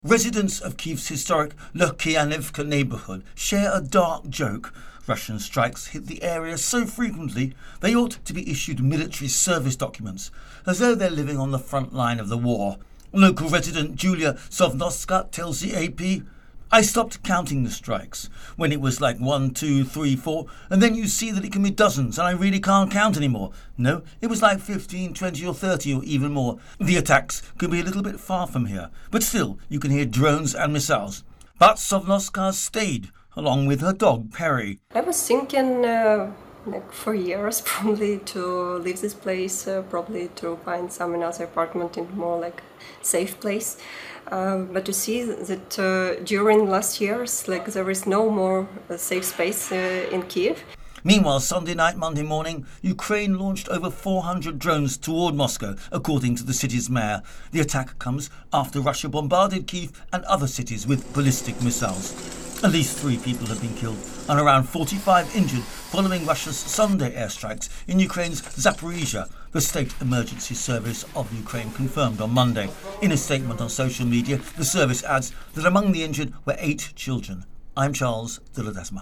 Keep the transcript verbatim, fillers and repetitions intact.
Residents of Kyiv's historic Lukyanivka neighbourhood share a dark joke. Russian strikes hit the area so frequently they ought to be issued military service documents, as though they're living on the front line of the war. Local resident Julia Sovnoska tells the A P, "I stopped counting the strikes when it was like one, two, three, four, and then you see that it can be dozens and I really can't count anymore. No, it was like fifteen, twenty or thirty or even more. The attacks could be a little bit far from here, but still you can hear drones and missiles." But Sovnoska stayed, along with her dog Perry. I was thinking uh, like for years probably to leave this place, uh, probably to find some another apartment in more like safe place. Uh, but to see that uh, during last years, like there is no more uh, safe space uh, in Kyiv. Meanwhile, Sunday night, Monday morning, Ukraine launched over four hundred drones toward Moscow, according to the city's mayor. The attack comes after Russia bombarded Kyiv and other cities with ballistic missiles. At least three people have been killed and around forty-five injured following Russia's Sunday airstrikes in Ukraine's Zaporizhia, the State Emergency Service of Ukraine confirmed on Monday. In a statement on social media, the service adds that among the injured were eight children. I'm Charles de Ledesma.